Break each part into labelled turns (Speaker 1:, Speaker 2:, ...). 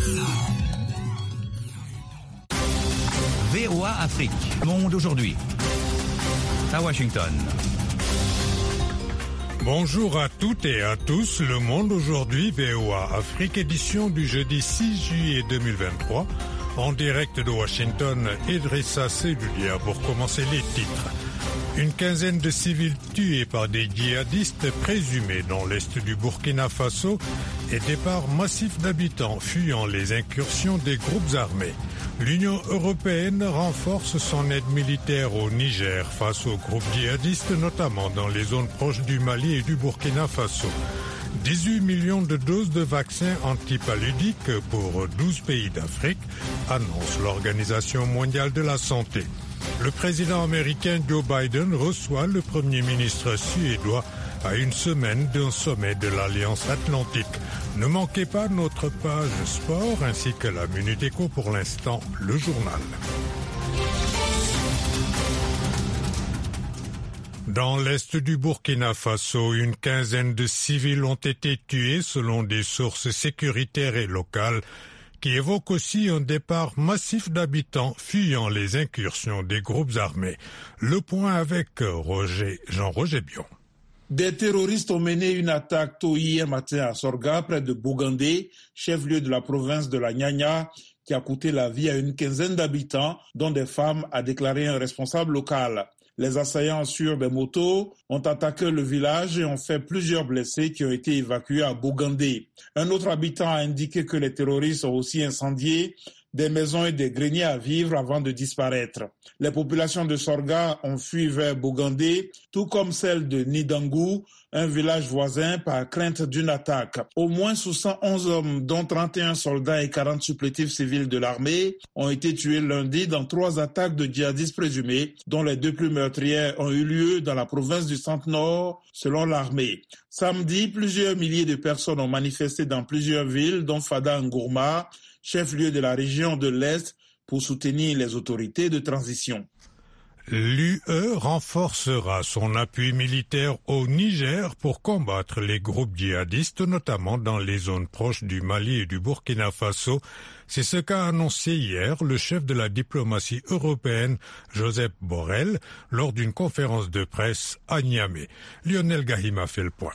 Speaker 1: VOA Afrique, Monde aujourd'hui. À Washington.
Speaker 2: Bonjour à toutes et à tous, Le Monde aujourd'hui, VOA Afrique, édition du jeudi 6 juillet 2023. En direct de Washington, Idrissa Seloudia pour commencer les titres. Une quinzaine de civils tués par des djihadistes présumés dans l'est du Burkina Faso et départ massif d'habitants fuyant les incursions des groupes armés. L'Union européenne renforce son aide militaire au Niger face aux groupes djihadistes, notamment dans les zones proches du Mali et du Burkina Faso. 18 millions de doses de vaccins antipaludiques pour 12 pays d'Afrique, annonce l'Organisation mondiale de la santé. Le président américain Joe Biden reçoit le premier ministre suédois à une semaine d'un sommet de l'Alliance Atlantique. Ne manquez pas notre page sport ainsi que la Minute Éco, pour l'instant, le journal. Dans l'est du Burkina Faso, une quinzaine de civils ont été tués selon des sources sécuritaires et locales qui évoquent aussi un départ massif d'habitants fuyant les incursions des groupes armés. Le point avec Jean-Roger Bion.
Speaker 3: Des terroristes ont mené une attaque tôt hier matin à Sorga, près de Bogandé, chef-lieu de la province de la Nyanya, qui a coûté la vie à une quinzaine d'habitants, dont des femmes, a déclaré un responsable local. Les assaillants sur des motos ont attaqué le village et ont fait plusieurs blessés qui ont été évacués à Bogandé. Un autre habitant a indiqué que les terroristes ont aussi incendié des maisons et des greniers à vivre avant de disparaître. Les populations de Sorga ont fui vers Bogandé, tout comme celle de Nidangou, un village voisin, par crainte d'une attaque. Au moins 71 hommes, dont 31 soldats et 40 supplétifs civils de l'armée, ont été tués lundi dans 3 attaques de djihadistes présumés, dont les 2 plus meurtrières ont eu lieu dans la province du Centre-Nord, selon l'armée. Samedi, plusieurs milliers de personnes ont manifesté dans plusieurs villes, dont Fada Ngourma, chef-lieu de la région de l'Est, pour soutenir les autorités de transition.
Speaker 2: L'UE renforcera son appui militaire au Niger pour combattre les groupes djihadistes, notamment dans les zones proches du Mali et du Burkina Faso. C'est ce qu'a annoncé hier le chef de la diplomatie européenne, Josep Borrell, lors d'une conférence de presse à Niamey. Lionel Gahima fait le point.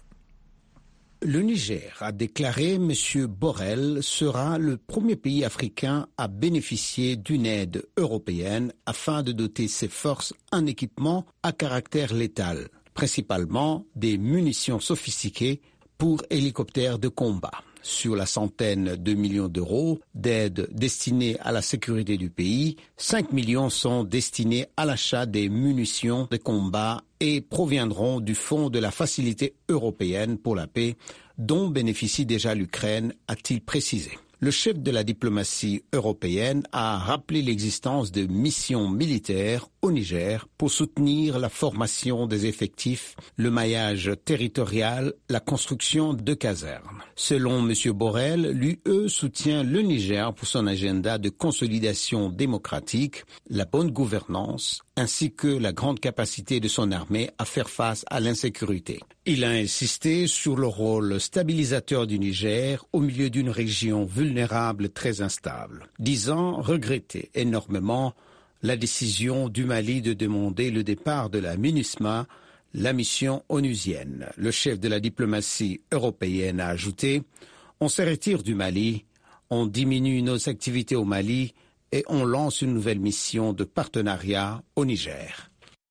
Speaker 4: Le Niger a déclaré M. Borrell sera le premier pays africain à bénéficier d'une aide européenne afin de doter ses forces en équipement à caractère létal, principalement des munitions sophistiquées pour hélicoptères de combat. Sur la centaine de millions d'euros d'aide destinée à la sécurité du pays, 5 millions sont destinés à l'achat des munitions de combat et proviendront du Fonds de la Facilité européenne pour la paix, dont bénéficie déjà l'Ukraine, a-t-il précisé. Le chef de la diplomatie européenne a rappelé l'existence de missions militaires au Niger pour soutenir la formation des effectifs, le maillage territorial, la construction de casernes. Selon M. Borrell, l'UE soutient le Niger pour son agenda de consolidation démocratique, la bonne gouvernance, ainsi que la grande capacité de son armée à faire face à l'insécurité. Il a insisté sur le rôle stabilisateur du Niger au milieu d'une région vulnérable très instable, disant regretter énormément la décision du Mali de demander le départ de la MINUSMA, la mission onusienne. Le chef de la diplomatie européenne a ajouté « On se retire du Mali, on diminue nos activités au Mali et on lance une nouvelle mission de partenariat au Niger ».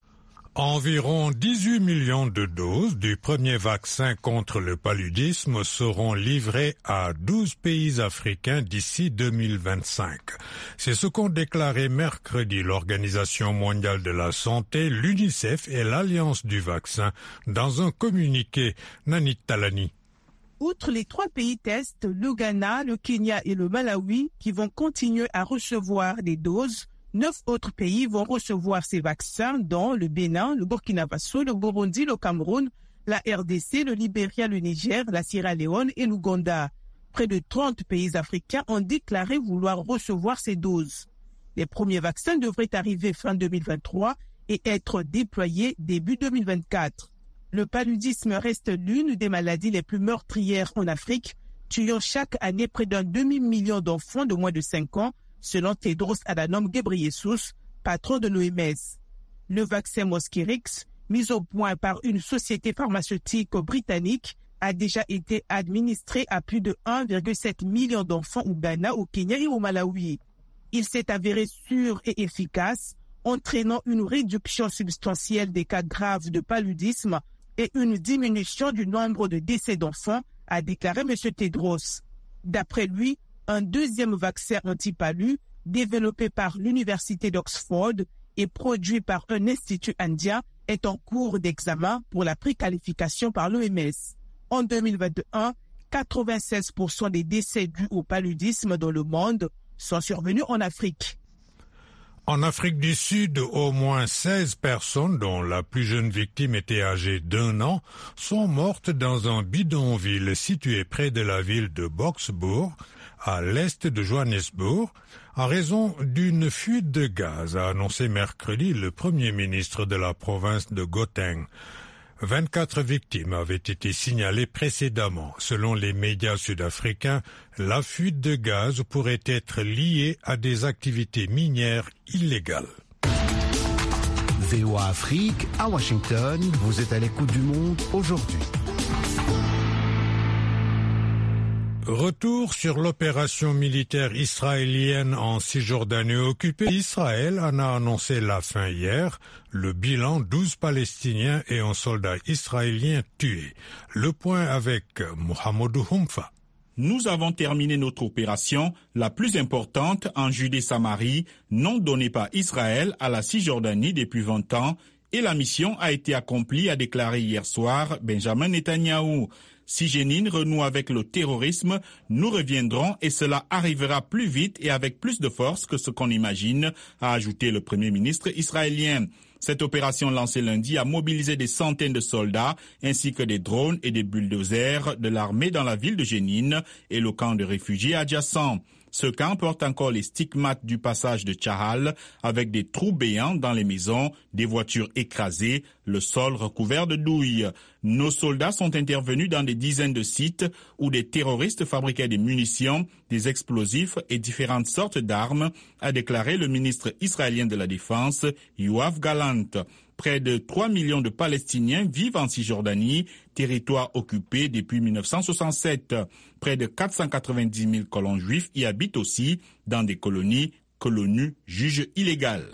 Speaker 2: Environ 18 millions de doses du premier vaccin contre le paludisme seront livrées à 12 pays africains d'ici 2025. C'est ce qu'ont déclaré mercredi l'Organisation mondiale de la santé, l'UNICEF et l'Alliance du vaccin dans un communiqué. Nanit Talani.
Speaker 5: Outre les 3 pays tests, le Ghana, le Kenya et le Malawi, qui vont continuer à recevoir des doses, 9 autres pays vont recevoir ces vaccins, dont le Bénin, le Burkina Faso, le Burundi, le Cameroun, la RDC, le Libéria, le Niger, la Sierra Leone et l'Ouganda. Près de 30 pays africains ont déclaré vouloir recevoir ces doses. Les premiers vaccins devraient arriver fin 2023 et être déployés début 2024. Le paludisme reste l'une des maladies les plus meurtrières en Afrique, tuant chaque année près d'un demi-million d'enfants de moins de 5 ans, selon Tedros Adhanom Ghebreyesus, patron de l'OMS. Le vaccin Mosquirix, mis au point par une société pharmaceutique britannique, a déjà été administré à plus de 1,7 million d'enfants au Ghana, au Kenya et au Malawi. Il s'est avéré sûr et efficace, entraînant une réduction substantielle des cas graves de paludisme et une diminution du nombre de décès d'enfants, a déclaré M. Tedros. D'après lui, un deuxième vaccin anti-palu, développé par l'Université d'Oxford et produit par un institut indien, est en cours d'examen pour la préqualification par l'OMS. En 2021, 96% des décès dus au paludisme dans le monde sont survenus en Afrique.
Speaker 2: En Afrique du Sud, au moins 16 personnes, dont la plus jeune victime était âgée d'1 an, sont mortes dans un bidonville situé près de la ville de Boksburg, à l'est de Johannesburg, en raison d'une fuite de gaz, a annoncé mercredi le Premier ministre de la province de Gauteng. 24 victimes avaient été signalées précédemment. Selon les médias sud-africains, la fuite de gaz pourrait être liée à des activités minières illégales.
Speaker 4: VOA Afrique, à Washington, vous êtes à l'écoute du monde aujourd'hui.
Speaker 2: Retour sur l'opération militaire israélienne en Cisjordanie occupée. Israël en a annoncé la fin hier. Le bilan, 12 Palestiniens et un soldat israélien tués. Le point avec Mohamedou Humfa.
Speaker 6: Nous avons terminé notre opération, la plus importante en Judée-Samarie, non donnée par Israël à la Cisjordanie depuis 20 ans, et la mission a été accomplie, a déclaré hier soir Benjamin Netanyahou. Si Jénine renoue avec le terrorisme, nous reviendrons et cela arrivera plus vite et avec plus de force que ce qu'on imagine, a ajouté le Premier ministre israélien. Cette opération lancée lundi a mobilisé des centaines de soldats ainsi que des drones et des bulldozers de l'armée dans la ville de Jénine et le camp de réfugiés adjacent. Ce camp porte encore les stigmates du passage de Tchahal avec des trous béants dans les maisons, des voitures écrasées, le sol recouvert de douilles. Nos soldats sont intervenus dans des dizaines de sites où des terroristes fabriquaient des munitions, des explosifs et différentes sortes d'armes, a déclaré le ministre israélien de la Défense, Yoav Gallant. Près de 3 millions de Palestiniens vivent en Cisjordanie, territoire occupé depuis 1967. Près de 490 000 colons juifs y habitent aussi dans des colonies que l'ONU juge illégales.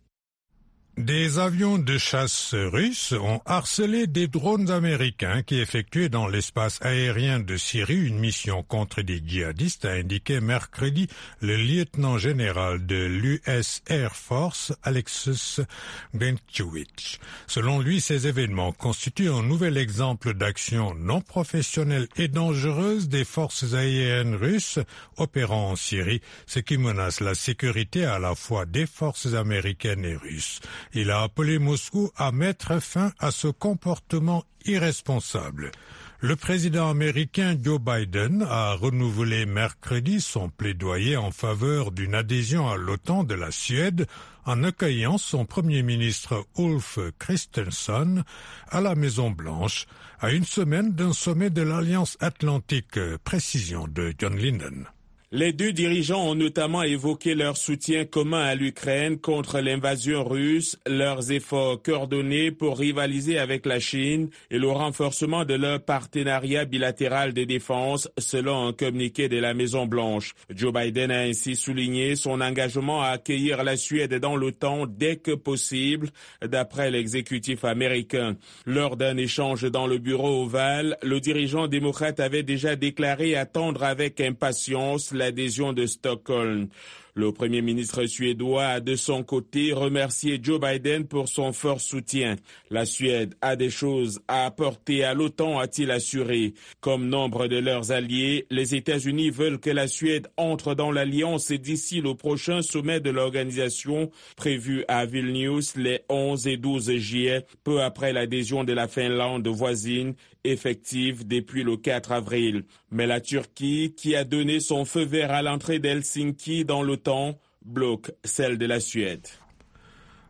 Speaker 2: Des avions de chasse russes ont harcelé des drones américains qui effectuaient dans l'espace aérien de Syrie une mission contre des djihadistes, a indiqué mercredi le lieutenant-général de l'US Air Force, Alexis Benchowitz. Selon lui, ces événements constituent un nouvel exemple d'action non professionnelle et dangereuse des forces aériennes russes opérant en Syrie, ce qui menace la sécurité à la fois des forces américaines et russes. Il a appelé Moscou à mettre fin à ce comportement irresponsable. Le président américain Joe Biden a renouvelé mercredi son plaidoyer en faveur d'une adhésion à l'OTAN de la Suède en accueillant son premier ministre Ulf Kristersson à la Maison-Blanche à une semaine d'un sommet de l'Alliance Atlantique, précision de John Linden.
Speaker 7: Les deux dirigeants ont notamment évoqué leur soutien commun à l'Ukraine contre l'invasion russe, leurs efforts coordonnés pour rivaliser avec la Chine et le renforcement de leur partenariat bilatéral de défense, selon un communiqué de la Maison-Blanche. Joe Biden a ainsi souligné son engagement à accueillir la Suède dans l'OTAN dès que possible, d'après l'exécutif américain. Lors d'un échange dans le bureau ovale, le dirigeant démocrate avait déjà déclaré attendre avec impatience l'adhésion de Stockholm. Le Premier ministre suédois a de son côté remercié Joe Biden pour son fort soutien. La Suède a des choses à apporter à l'OTAN, a-t-il assuré. Comme nombre de leurs alliés, les États-Unis veulent que la Suède entre dans l'alliance d'ici le prochain sommet de l'organisation prévu à Vilnius les 11 et 12 juillet, peu après l'adhésion de la Finlande voisine, effective depuis le 4 avril. Mais la Turquie, qui a donné son feu vert à l'entrée d'Helsinki dans l'OTAN, bloque celle de la Suède.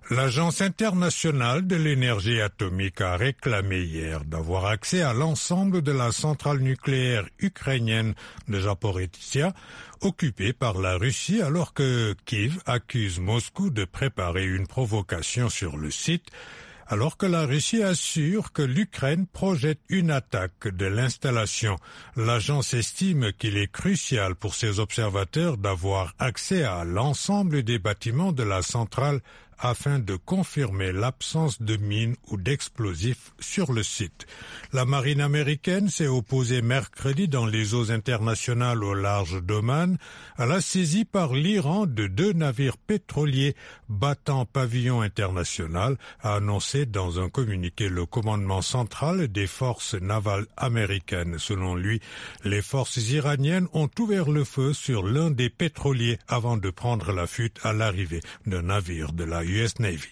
Speaker 2: L'Agence internationale de l'énergie atomique a réclamé hier d'avoir accès à l'ensemble de la centrale nucléaire ukrainienne de Zaporizhzhia, occupée par la Russie, alors que Kiev accuse Moscou de préparer une provocation sur le site, alors que la Russie assure que l'Ukraine projette une attaque de l'installation. L'agence estime qu'il est crucial pour ses observateurs d'avoir accès à l'ensemble des bâtiments de la centrale afin de confirmer l'absence de mines ou d'explosifs sur le site. La marine américaine s'est opposée mercredi dans les eaux internationales au large d'Oman à la saisie par l'Iran de 2 navires pétroliers battant pavillon international, a annoncé dans un communiqué le commandement central des forces navales américaines. Selon lui, les forces iraniennes ont ouvert le feu sur l'un des pétroliers avant de prendre la fuite à l'arrivée d'un navire de la US Navy.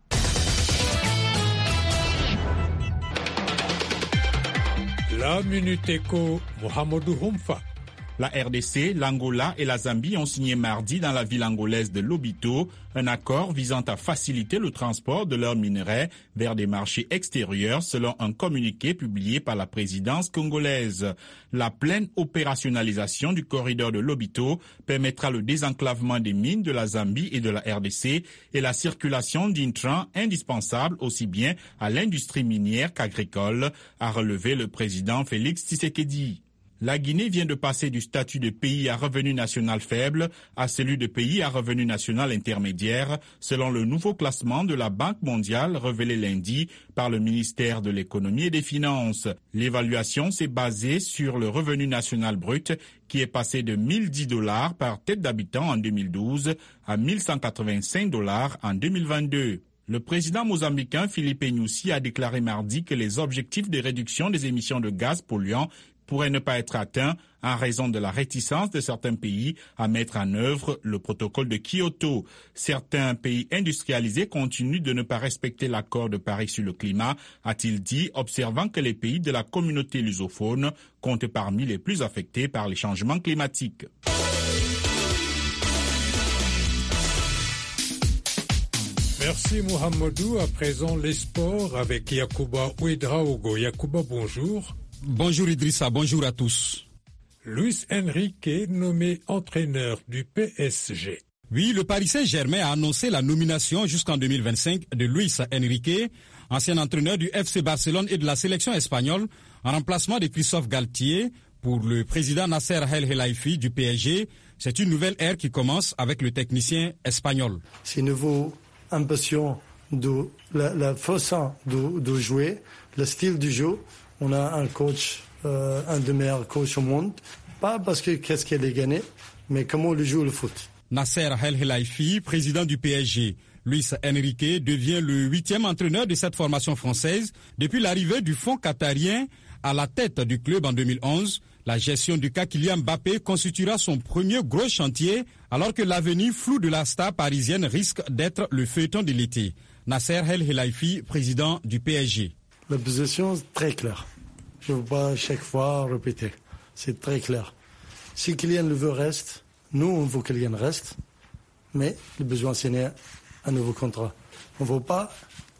Speaker 2: La Minute Éco, Mohamedou Humfa.
Speaker 6: La RDC, l'Angola et la Zambie ont signé mardi dans la ville angolaise de Lobito un accord visant à faciliter le transport de leurs minerais vers des marchés extérieurs selon un communiqué publié par la présidence congolaise. La pleine opérationnalisation du corridor de Lobito permettra le désenclavement des mines de la Zambie et de la RDC et la circulation d'intrants indispensables aussi bien à l'industrie minière qu'agricole, a relevé le président Félix Tshisekedi. La Guinée vient de passer du statut de pays à revenu national faible à celui de pays à revenu national intermédiaire, selon le nouveau classement de la Banque mondiale révélé lundi par le ministère de l'économie et des finances. L'évaluation s'est basée sur le revenu national brut qui est passé de $1 010 par tête d'habitant en 2012 à $1 185 en 2022. Le président mozambicain Filipe Nyusi a déclaré mardi que les objectifs de réduction des émissions de gaz polluants pourrait ne pas être atteint en raison de la réticence de certains pays à mettre en œuvre le protocole de Kyoto. Certains pays industrialisés continuent de ne pas respecter l'accord de Paris sur le climat, a-t-il dit, observant que les pays de la communauté lusophone comptent parmi les plus affectés par les changements climatiques.
Speaker 2: Merci Mohamedou. À présent, les sports avec Yacouba Ouedraogo. Yacouba, bonjour.
Speaker 8: Bonjour Idrissa, bonjour à tous.
Speaker 2: Luis Enrique, nommé entraîneur du PSG.
Speaker 8: Oui, le Paris Saint-Germain a annoncé la nomination jusqu'en 2025 de Luis Enrique, ancien entraîneur du FC Barcelone et de la sélection espagnole, en remplacement de Christophe Galtier pour le président Nasser El Khelaifi du PSG. C'est une nouvelle ère qui commence avec le technicien espagnol.
Speaker 9: C'est une nouvelle ambition de la façon de jouer, le style du jeu. On a un coach, un des meilleurs coachs au monde. Pas parce que qu'est-ce qu'elle est gagné, mais comment il joue le foot.
Speaker 8: Nasser El Khelaifi, président du PSG. Luis Enrique devient le 8e entraîneur de cette formation française depuis l'arrivée du fonds qatarien à la tête du club en 2011. La gestion du cas Kylian Mbappé constituera son premier gros chantier alors que l'avenir flou de la star parisienne risque d'être le feuilleton de l'été. Nasser El Khelaifi, président du PSG.
Speaker 9: La position est très claire. Je ne veux pas chaque fois répéter. C'est très clair. Si Kylian le veut, reste. Nous, on veut que Kylian reste. Mais le besoin, c'est un nouveau contrat. On ne veut pas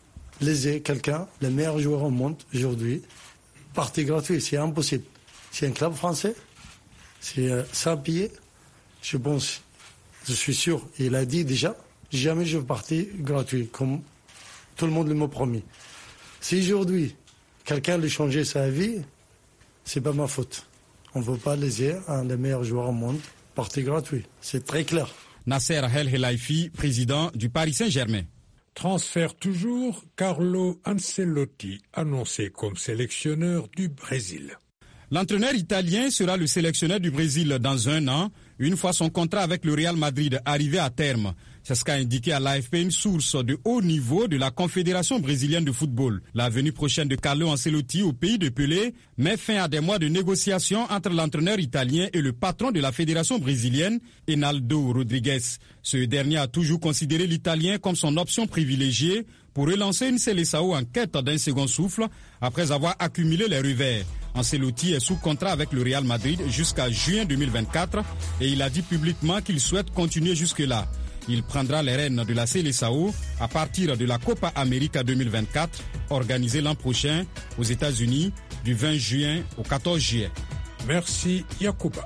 Speaker 9: léser quelqu'un, le meilleur joueur au monde aujourd'hui. Partie gratuite, c'est impossible. C'est un club français. C'est sans payer. Je pense, je suis sûr, il a dit déjà, jamais je veux partir gratuit, comme tout le monde m'a promis. Si aujourd'hui, quelqu'un lui changeait sa vie, c'est pas ma faute. On ne veut pas léser un des meilleurs joueurs au monde, partie gratuit. C'est très clair.
Speaker 8: Nasser El Khelaifi, président du Paris Saint-Germain.
Speaker 2: Transfert toujours, Carlo Ancelotti, annoncé comme sélectionneur du Brésil.
Speaker 8: L'entraîneur italien sera le sélectionneur du Brésil dans un an, une fois son contrat avec le Real Madrid arrivé à terme. C'est ce qu'a indiqué à l'AFP une source de haut niveau de la Confédération brésilienne de football. La venue prochaine de Carlo Ancelotti au pays de Pelé met fin à des mois de négociations entre l'entraîneur italien et le patron de la fédération brésilienne, Reinaldo Rodrigues. Ce dernier a toujours considéré l'Italien comme son option privilégiée pour relancer une Seleção en quête d'un second souffle après avoir accumulé les revers. Ancelotti est sous contrat avec le Real Madrid jusqu'à juin 2024 et il a dit publiquement qu'il souhaite continuer jusque-là. Il prendra les rênes de la Seleção à partir de la Copa América 2024, organisée l'an prochain aux États-Unis du 20 juin au 14 juillet.
Speaker 2: Merci Yacouba.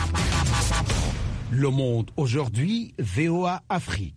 Speaker 4: Le Monde aujourd'hui, VOA Afrique.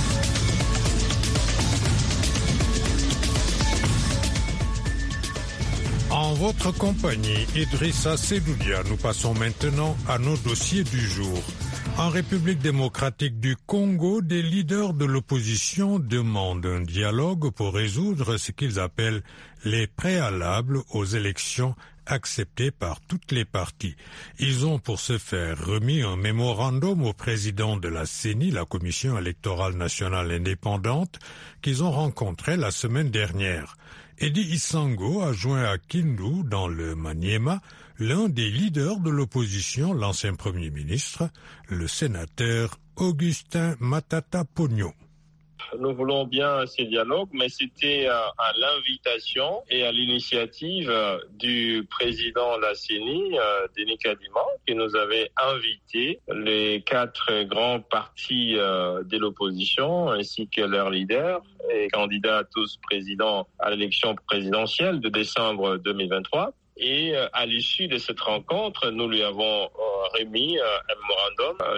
Speaker 2: En votre compagnie, Idrissa Sedoudia, nous passons maintenant à nos dossiers du jour. En République démocratique du Congo, des leaders de l'opposition demandent un dialogue pour résoudre ce qu'ils appellent les préalables aux élections acceptées par toutes les parties. Ils ont pour ce faire remis un mémorandum au président de la CENI, la Commission électorale nationale indépendante, qu'ils ont rencontré la semaine dernière. Eddie Isango a joint à Kindu, dans le Maniema, l'un des leaders de l'opposition, l'ancien Premier ministre, le sénateur Augustin Matata Pogno.
Speaker 10: Nous voulons bien ces dialogues, mais c'était à l'invitation et à l'initiative du président de la CENI, Denis Kadima, qui nous avait invité les 4 grands partis de l'opposition, ainsi que leurs leaders et candidats tous présidents à l'élection présidentielle de décembre 2023. Et à l'issue de cette rencontre, nous lui avons remis un mémorandum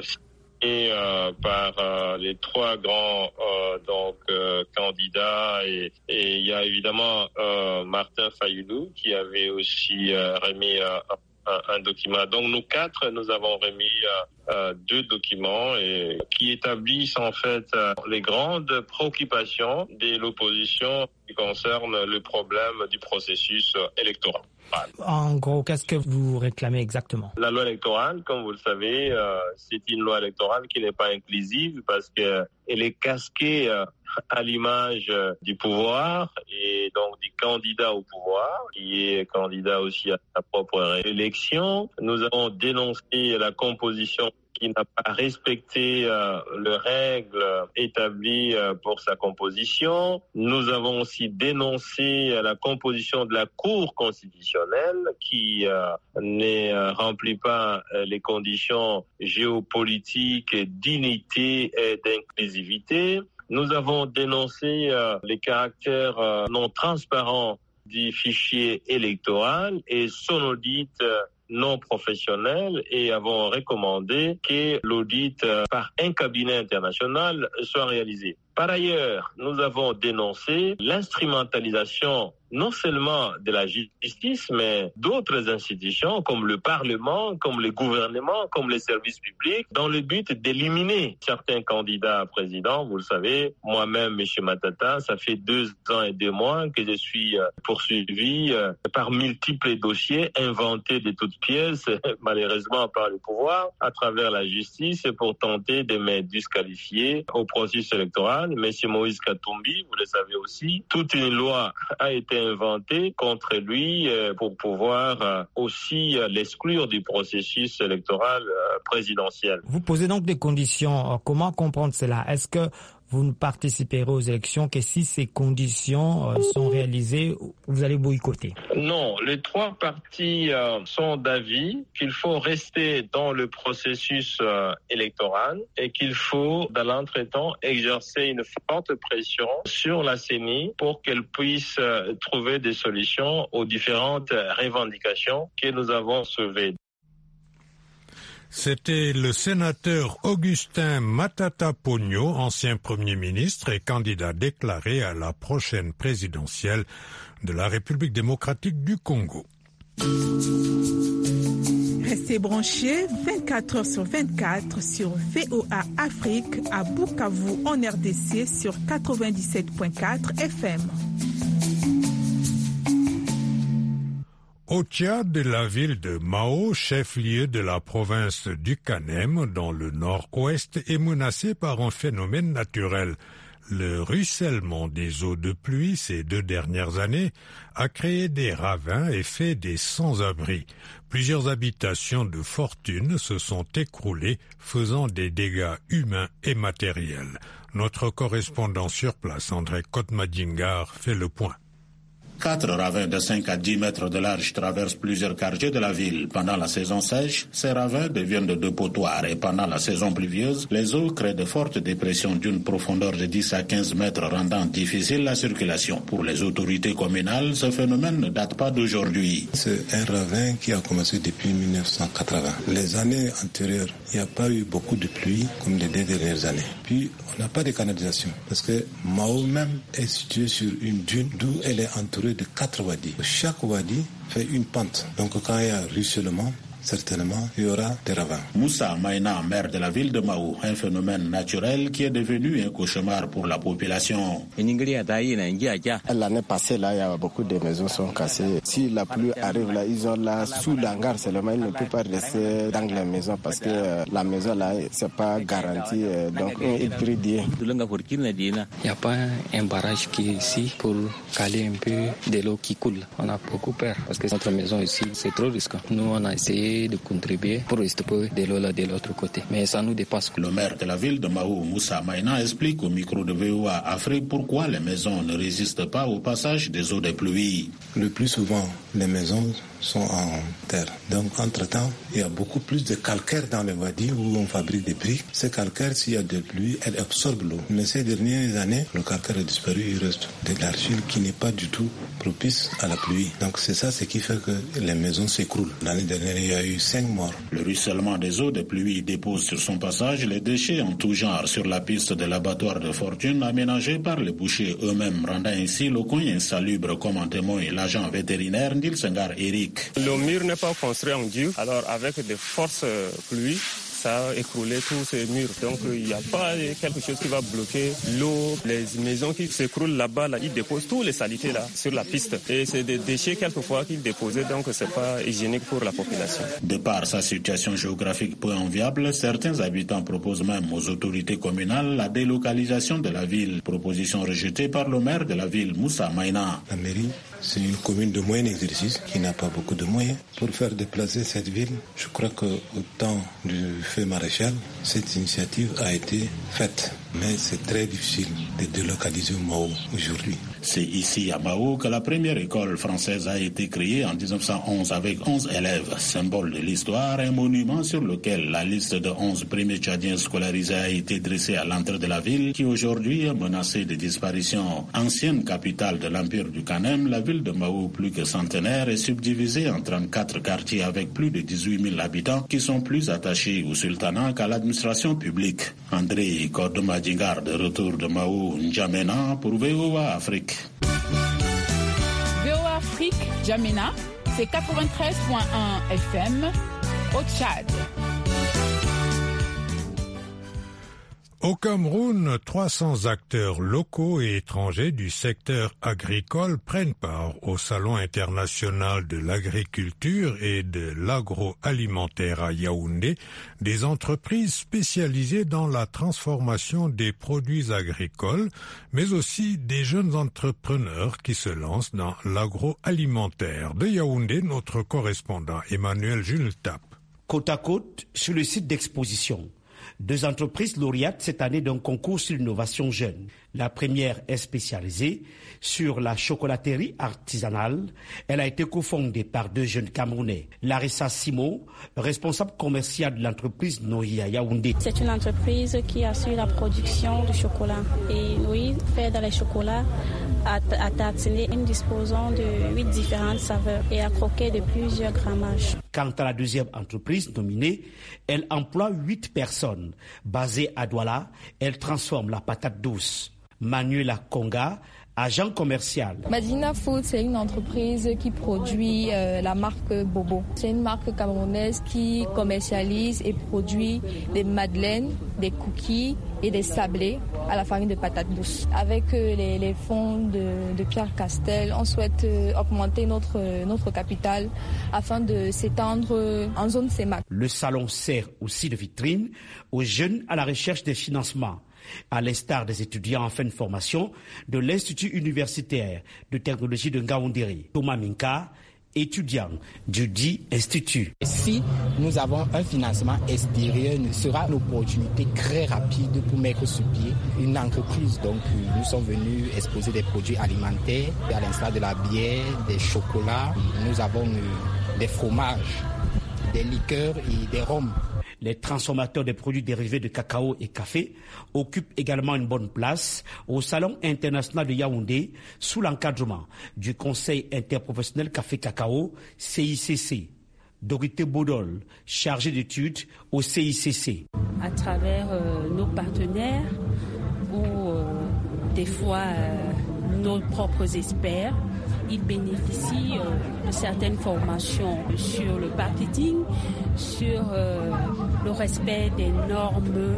Speaker 10: par les 3 grands candidats et il y a évidemment Martin Fayulu qui avait aussi remis un document. Donc nous 4, nous avons remis 2 documents et qui établissent en fait les grandes préoccupations de l'opposition qui concernent le problème du processus électoral.
Speaker 11: En gros, qu'est-ce que vous réclamez exactement? La
Speaker 10: loi électorale, comme vous le savez, c'est une loi électorale qui n'est pas inclusive parce que elle est casquée à l'image du pouvoir et donc du candidat au pouvoir, qui est candidat aussi à sa propre réélection. Nous avons dénoncé la composition qui n'a pas respecté les règles établies pour sa composition. Nous avons aussi dénoncé la composition de la Cour constitutionnelle qui ne remplit pas les conditions géopolitiques d'unité et d'inclusivité. Nous avons dénoncé les caractères non transparents du fichier électoral et son audit non professionnel et avons recommandé que l'audit par un cabinet international soit réalisé. Par ailleurs, nous avons dénoncé l'instrumentalisation non seulement de la justice, mais d'autres institutions comme le Parlement, comme le gouvernement, comme les services publics, dans le but d'éliminer certains candidats à président. Vous le savez, moi-même, M. Matata, ça fait 2 ans et 2 mois que je suis poursuivi par multiples dossiers inventés de toutes pièces, malheureusement par le pouvoir, à travers la justice, pour tenter de me disqualifier au processus électoral. M. Moïse Katumbi, vous le savez aussi, toute une loi a été inventée contre lui pour pouvoir aussi l'exclure du processus électoral présidentiel.
Speaker 11: Vous posez donc des conditions. Comment comprendre cela? Est-ce que vous ne participerez aux élections que si ces conditions sont réalisées, vous allez boycotter?
Speaker 10: Non, les 3 partis sont d'avis qu'il faut rester dans le processus électoral et qu'il faut, dans l'entretemps, exercer une forte pression sur la CENI pour qu'elle puisse trouver des solutions aux différentes revendications que nous avons soulevées.
Speaker 2: C'était le sénateur Augustin Matata Pogno, ancien Premier ministre et candidat déclaré à la prochaine présidentielle de la République démocratique du Congo.
Speaker 5: Restez branchés 24 heures sur 24 sur VOA Afrique à Bukavu en RDC sur 97.4 FM.
Speaker 2: Au Tchad, la ville de Mao, chef-lieu de la province du Kanem, dans le nord-ouest, est menacée par un phénomène naturel. Le ruissellement des eaux de pluie ces 2 dernières années a créé des ravins et fait des sans-abri. Plusieurs habitations de fortune se sont écroulées, faisant des dégâts humains et matériels. Notre correspondant sur place, André Kotmadingar, fait le point.
Speaker 12: 4 ravins de 5 à 10 mètres de large traversent plusieurs quartiers de la ville. Pendant la saison sèche, ces ravins deviennent de dépotoirs et pendant la saison pluvieuse, les eaux créent de fortes dépressions d'une profondeur de 10 à 15 mètres rendant difficile la circulation. Pour les autorités communales, ce phénomène ne date pas d'aujourd'hui.
Speaker 13: C'est un ravin qui a commencé depuis 1980. Les années antérieures, il n'y a pas eu beaucoup de pluie comme les 2 dernières années. Puis, on n'a pas de canalisation parce que Mao même est situé sur une dune d'où elle est entourée de 4 wadis. Chaque wadi fait une pente. Donc quand il y a ruissellement, certainement, il y aura des ravins.
Speaker 12: Moussa Maïna, maire de la ville de Mao, un phénomène naturel qui est devenu un cauchemar pour la population.
Speaker 14: L'année passée, là, il y a beaucoup de maisons qui sont cassées. Si la pluie arrive là, ils ont là, sous l'hangar seulement, ils ne peuvent pas rester dans les maisons parce que la maison là, c'est pas garanti. Donc, ils prient Dieu.
Speaker 15: Il n'y a pas un barrage qui est ici pour caler un peu de l'eau qui coule. On a beaucoup peur parce que notre maison ici, c'est trop risqué. Nous, on a essayé de contribuer pour stopper de l'eau là de l'autre côté. Mais ça nous dépasse.
Speaker 12: Le maire de la ville de Mao, Moussa Maïna, explique au micro de VOA Afrique pourquoi les maisons ne résistent pas au passage des eaux des pluies.
Speaker 13: Le plus souvent, les maisons sont en terre. Donc, entre-temps, il y a beaucoup plus de calcaire dans les wadis où on fabrique des briques. Ces calcaires, s'il y a de pluie, elles absorbent l'eau. Mais ces dernières années, le calcaire a disparu, il reste de l'argile qui n'est pas du tout propice à la pluie. Donc, c'est ça ce qui fait que les maisons s'écroulent. L'année dernière, il y a eu 5 morts.
Speaker 12: Le ruissellement des eaux des pluies dépose sur son passage les déchets en tout genre sur la piste de l'abattoir de Fortune aménagée par les bouchers eux-mêmes, rendant ainsi le coin insalubre, comme en témoigne l'agent vétérinaire Ndil Sengar Eric.
Speaker 16: Le mur n'est pas construit en dur, alors avec de fortes pluies, ça a écroulé tous ces murs. Donc il n'y a pas quelque chose qui va bloquer l'eau. Les maisons qui s'écroulent là-bas, là, ils déposent tous les saletés là sur la piste. Et c'est des déchets quelquefois qu'ils déposaient, donc c'est pas hygiénique pour la population.
Speaker 12: De par sa situation géographique peu enviable, certains habitants proposent même aux autorités communales la délocalisation de la ville. Proposition rejetée par le maire de la ville, Moussa Maïna.
Speaker 13: La mairie, c'est une commune de moyen exercice qui n'a pas beaucoup de moyens. Pour faire déplacer cette ville, je crois qu'au temps du feu maréchal, cette initiative a été faite. Mais c'est très difficile de délocaliser Mao aujourd'hui.
Speaker 12: C'est ici à Mao que la première école française a été créée en 1911 avec 11 élèves. Symbole de l'histoire, un monument sur lequel la liste de 11 premiers Tchadiens scolarisés a été dressée à l'entrée de la ville qui aujourd'hui est menacée de disparition. Ancienne capitale de l'Empire du Kanem, la ville de Mao, plus que centenaire, est subdivisée en 34 quartiers avec plus de 18 000 habitants qui sont plus attachés au sultanat qu'à l'administration publique. André Kodoma Djingar de retour de Mao, N'Djamena pour VOA Afrique.
Speaker 17: VOA Afrique, N'Djamena, c'est 93.1 FM au Tchad.
Speaker 2: Au Cameroun, 300 acteurs locaux et étrangers du secteur agricole prennent part au Salon international de l'agriculture et de l'agroalimentaire à Yaoundé, des entreprises spécialisées dans la transformation des produits agricoles, mais aussi des jeunes entrepreneurs qui se lancent dans l'agroalimentaire. De Yaoundé, notre correspondant Emmanuel Jules Tap.
Speaker 18: Côte à côte, sur le site d'exposition, 2 entreprises lauréates cette année d'un concours sur l'innovation jeune. La première est spécialisée sur la chocolaterie artisanale. Elle a été cofondée par 2 jeunes Camerounais. Larissa Simo, responsable commerciale de l'entreprise Nohi à Yaoundé.
Speaker 19: C'est une entreprise qui assure la production de chocolat. Et Nohi fait dans les chocolats à tartiner. Nous disposons de 8 différentes saveurs et à croquer de plusieurs grammages.
Speaker 18: Quant à la deuxième entreprise nominée, elle emploie 8 personnes. Basée à Douala, elle transforme la patate douce. Manuela Konga, agent commercial.
Speaker 20: Madina Food, c'est une entreprise qui produit la marque Bobo. C'est une marque camerounaise qui commercialise et produit des madeleines, des cookies et des sablés à la farine de patates douces. Avec les fonds de Pierre Castel, on souhaite augmenter notre capital afin de s'étendre en zone CEMAC.
Speaker 18: Le salon sert aussi de vitrine aux jeunes à la recherche des financements, à l'instar des étudiants en fin de formation de l'Institut universitaire de technologie de Ngaoundéré. Thomas Minka étudiant du dit institut.
Speaker 21: Si nous avons un financement extérieur, ce sera une opportunité très rapide pour mettre sur pied une entreprise. Donc nous sommes venus exposer des produits alimentaires, à l'instar de la bière, des chocolats. Nous avons des fromages, des liqueurs et des rhums.
Speaker 18: Les transformateurs des produits dérivés de cacao et café occupent également une bonne place au Salon international de Yaoundé sous l'encadrement du Conseil interprofessionnel café-cacao CICC. Dorothée Baudol, chargée d'études au CICC.
Speaker 22: À travers nos partenaires ou des fois nos propres experts, ils bénéficient de certaines formations sur le marketing, sur le respect des normes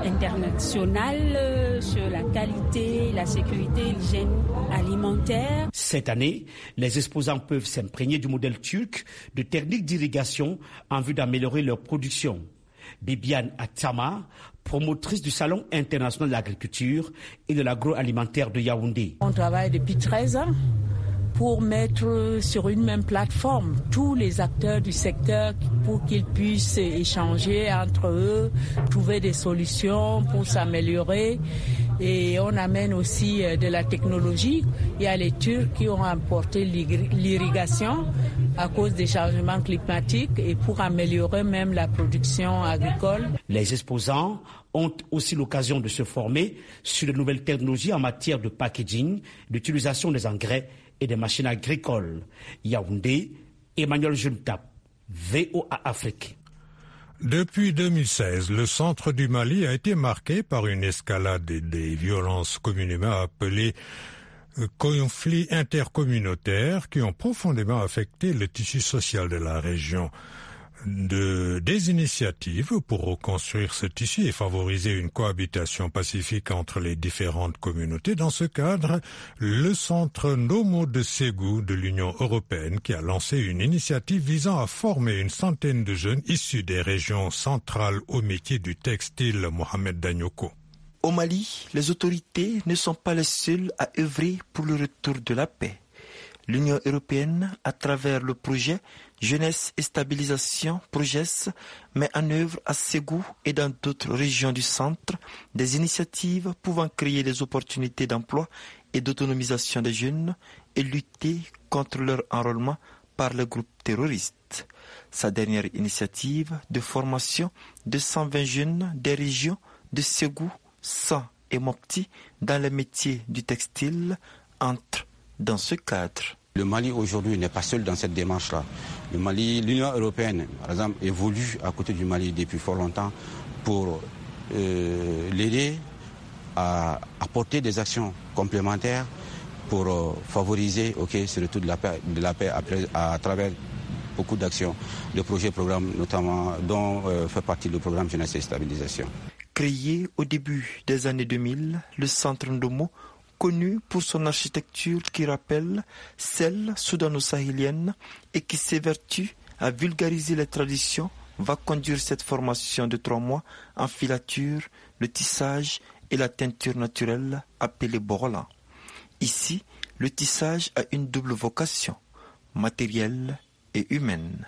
Speaker 22: internationales, sur la qualité, la sécurité, l'hygiène alimentaire.
Speaker 18: Cette année, les exposants peuvent s'imprégner du modèle turc de techniques d'irrigation en vue d'améliorer leur production. Bibiane Atama, promotrice du Salon international de l'agriculture et de l'agroalimentaire de Yaoundé.
Speaker 23: On travaille depuis 13 ans pour mettre sur une même plateforme tous les acteurs du secteur pour qu'ils puissent échanger entre eux, trouver des solutions pour s'améliorer. Et on amène aussi de la technologie. Il y a les Turcs qui ont apporté l'irrigation à cause des changements climatiques et pour améliorer même la production agricole.
Speaker 18: Les exposants ont aussi l'occasion de se former sur de nouvelles technologies en matière de packaging, d'utilisation des engrais et des machines agricoles. Yaoundé, Emmanuel Juntap, VOA Afrique.
Speaker 2: Depuis 2016, le centre du Mali a été marqué par une escalade des violences communément appelées conflits intercommunautaires qui ont profondément affecté le tissu social de la région. Des initiatives pour reconstruire ce tissu et favoriser une cohabitation pacifique entre les différentes communautés. Dans ce cadre, le centre Nomo de Ségou de l'Union européenne qui a lancé une initiative visant à former une centaine de jeunes issus des régions centrales au métier du textile. Mohamed Danyoko.
Speaker 24: Au Mali, les autorités ne sont pas les seules à œuvrer pour le retour de la paix. L'Union européenne, à travers le projet Jeunesse et Stabilisation (PROJES), met en œuvre à Ségou et dans d'autres régions du centre des initiatives pouvant créer des opportunités d'emploi et d'autonomisation des jeunes et lutter contre leur enrôlement par les groupes terroristes. Sa dernière initiative de formation de 120 jeunes des régions de Ségou, San et Mopti dans les métiers du textile entre dans ce cadre.
Speaker 25: Le Mali aujourd'hui n'est pas seul dans cette démarche-là. Le Mali, l'Union européenne, par exemple, évolue à côté du Mali depuis fort longtemps pour l'aider à apporter des actions complémentaires pour favoriser ce retour de la paix à travers beaucoup d'actions, de projets, programmes notamment, dont fait partie le programme Jeunesse et Stabilisation.
Speaker 24: Créé au début des années 2000, le centre Ndomo, connu pour son architecture qui rappelle celle soudano-sahélienne et qui s'évertue à vulgariser les traditions, va conduire cette formation de 3 mois en filature, le tissage et la teinture naturelle appelée Borola. Ici, le tissage a une double vocation, matérielle et humaine.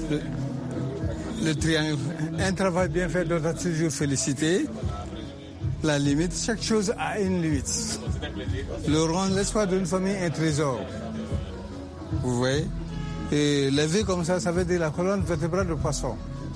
Speaker 26: Le triangle, un travail bien fait doit être toujours félicité. La limite, chaque chose a une limite. Le rond, l'espoir d'une famille est un trésor. Vous voyez? Et lever comme ça veut dire la colonne vertébrale de poisson.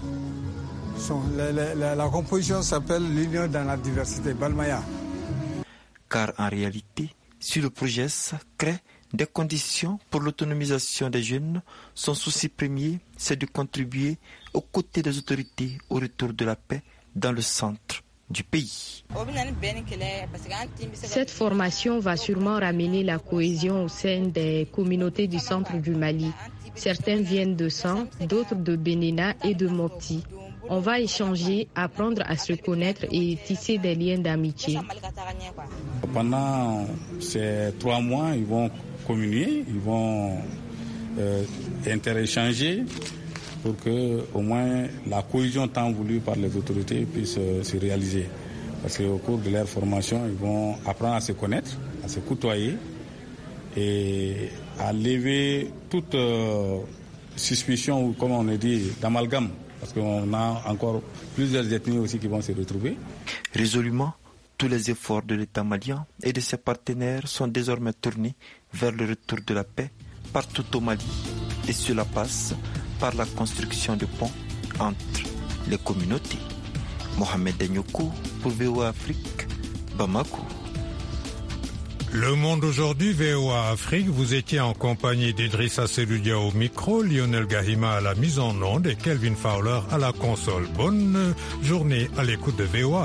Speaker 26: La composition s'appelle l'union dans la diversité, Balmaya.
Speaker 24: Car en réalité, si le projet crée des conditions pour l'autonomisation des jeunes, son souci premier, c'est de contribuer aux côtés des autorités au retour de la paix dans le centre du pays.
Speaker 27: Cette formation va sûrement ramener la cohésion au sein des communautés du centre du Mali. Certains viennent de San, d'autres de Benina et de Mopti. On va échanger, apprendre à se connaître et tisser des liens d'amitié.
Speaker 6: Pendant ces 3 mois, ils vont communier, ils vont interéchanger pour que au moins la cohésion tant voulue par les autorités puisse se réaliser. Parce qu'au cours de leur formation, ils vont apprendre à se connaître, à se côtoyer et
Speaker 1: à lever toute suspicion, ou comme on le dit, d'amalgame, parce qu'on a encore plusieurs ethnies aussi qui vont se retrouver.
Speaker 24: Résolument, tous les efforts de l'État malien et de ses partenaires sont désormais tournés vers le retour de la paix partout au Mali. Et cela passe par la construction de ponts entre les communautés. Mohamed Denyoko pour VOA Afrique, Bamako.
Speaker 2: Le Monde aujourd'hui, VOA Afrique, vous étiez en compagnie d'Idrissa Seloudia au micro, Lionel Gahima à la mise en onde et Kelvin Fowler à la console. Bonne journée à l'écoute de VOA.